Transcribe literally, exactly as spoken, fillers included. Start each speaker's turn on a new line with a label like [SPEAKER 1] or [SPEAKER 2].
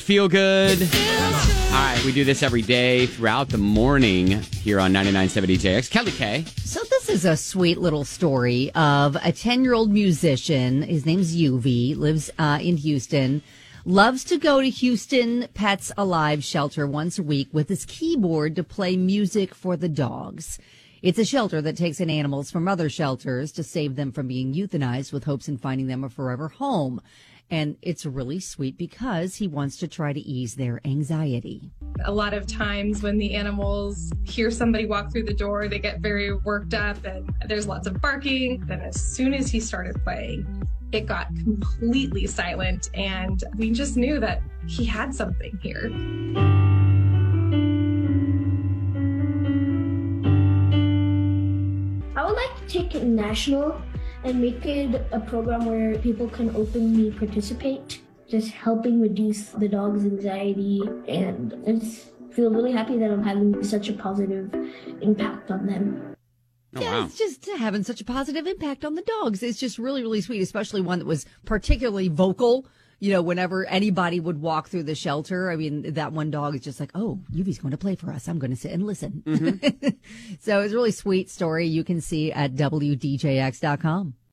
[SPEAKER 1] feel good. All right, we do this every day throughout the morning here on ninety-nine point seven D J X. Kelly K.
[SPEAKER 2] So this is a sweet little story of a ten-year-old musician. His name's Yuvi, lives uh, in Houston, loves to go to Houston Pets Alive shelter once a week with his keyboard to play music for the dogs. It's a shelter that takes in animals from other shelters to save them from being euthanized with hopes in finding them a forever home. And it's really sweet because he wants to try to ease their anxiety.
[SPEAKER 3] A lot of times when the animals hear somebody walk through the door, they get very worked up and there's lots of barking. Then as soon as he started playing, it got completely silent and we just knew that he had something here.
[SPEAKER 4] I would like to take it national and make it a program where people can openly participate, just helping reduce the dog's anxiety. And I just feel really happy that I'm having such a positive impact on them.
[SPEAKER 1] Oh,
[SPEAKER 2] yeah,
[SPEAKER 1] wow.
[SPEAKER 2] It's just having such a positive impact on the dogs. It's just really, really sweet, especially one that was particularly vocal. You know, whenever anybody would walk through the shelter, I mean, that one dog is just like, oh, Yuvi's going to play for us. I'm going to sit and listen. Mm-hmm. So it's a really sweet story you can see at W D J X dot com.